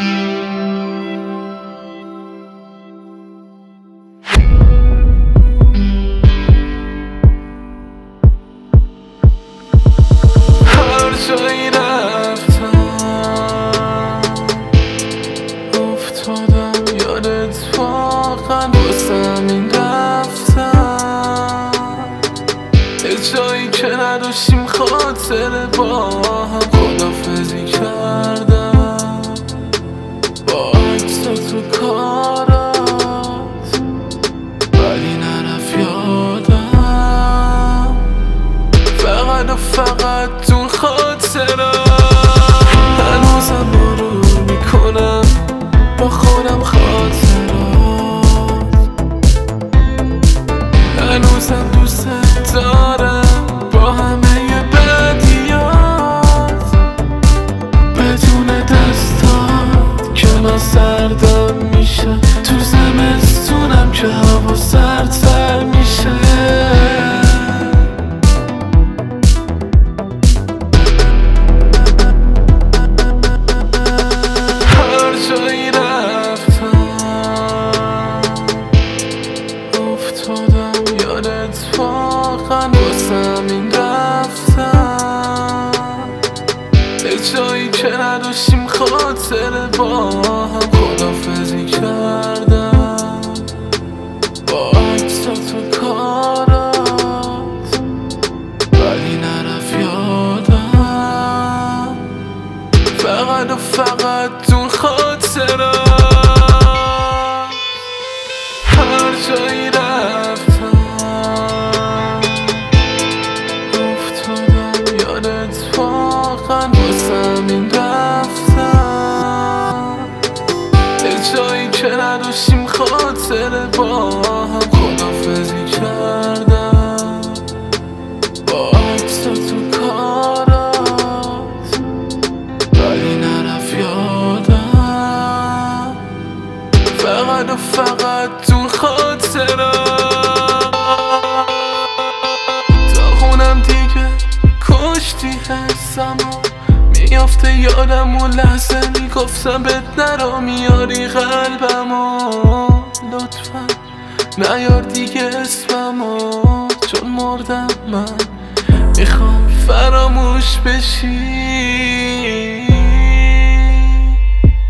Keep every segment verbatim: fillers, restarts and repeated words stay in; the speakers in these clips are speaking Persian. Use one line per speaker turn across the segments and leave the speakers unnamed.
هر جایی رفتم افتادم یادت واقعا واسه همین رفتم یه جایی که نداشتیم خاطره با هم خدافزی کردم با عکسات تو کارات ولی نرفت یادم فقط و فقط تو خاطرم هنوزم مرور میکنم با خودم خاطرات هنوزم دوست دارم با همه بدیات بدون دستات که من سردم میشه تو زمستونم که هوا سردتر میشه یادت واقعا واسه همین رفتم یه جایی که نداشتیم خاطره با هم خدافزی کردم با عکسات و کارات ولی نرفت یادم فقط و فقط تو خاطرم هر جایی رفتم یادت واقعا واسه همین رفتم یه جایی که نداشتیم خاطره با هم خدافزی کردم با عکسات و کارات ولی نرفت یادم فقط و فقط تو خاطرم تا خونم دیگه کشتی حسمو میافته یادم و لحظه میگفتم بهت نرا میاری قلبمو لطفا نیار دیگه اسممو چون مردم من میخوام فراموش بشی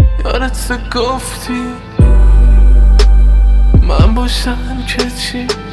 یادت گفتی من باشم که چی